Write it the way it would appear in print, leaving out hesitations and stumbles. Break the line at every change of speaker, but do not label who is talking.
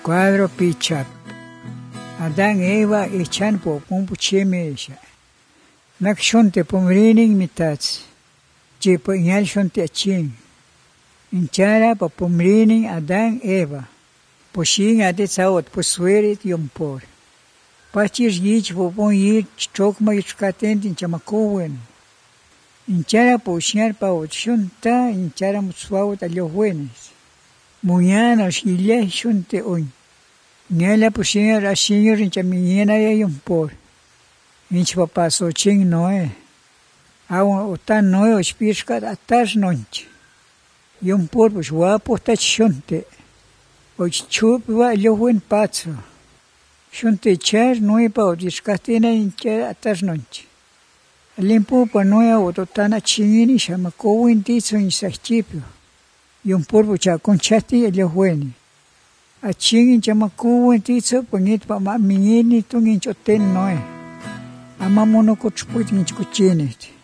Cuadro pichap. Adán Eva echan po pumpu chemesha. Nak shonte pomrining mitats. Jepo inyal shonte achin. Inchara po pomrining Adán Eva. Poshin ade saot posuerit yompor. Pachir yich po pon yir chokma yichkatent inchamakowen. Inchara po shiar pa shonta inchara mutswawt aliohuenes. Muñana shile shonte oin. Nyala pushinga rashinyo rinchamiñena ya yompor. Inch papaso ching noe. Awa otan noe ospirshkat atash nonch. Yompor pues wapo tachonte. Och chupa aliohuen patso. Shonte char noe pa odishkatina incha atash nonch. Limpo pa noe ototana chingini shamakowin titso insachipio. Yompor pucha conchati aliohueni. Achingin chamakuwen titso pangit pa mamingini tungin choten noe. Ama mono kuchputin kuchinit.